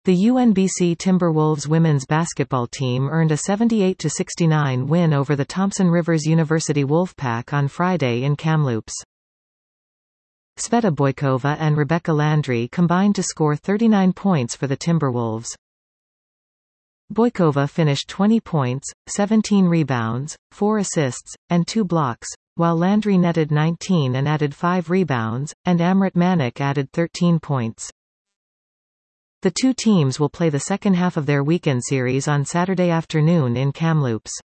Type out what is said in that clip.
The UNBC Timberwolves women's basketball team earned a 78-69 win over the Thompson Rivers University Wolfpack on Friday in Kamloops. Sveta Boykova and Rebecca Landry combined to score 39 points for the Timberwolves. Boykova finished 20 points, 17 rebounds, 4 assists, and 2 blocks, while Landry netted 19 and added 5 rebounds, and Amrit Manik added 13 points. The two teams will play the second half of their weekend series on Saturday afternoon in Kamloops.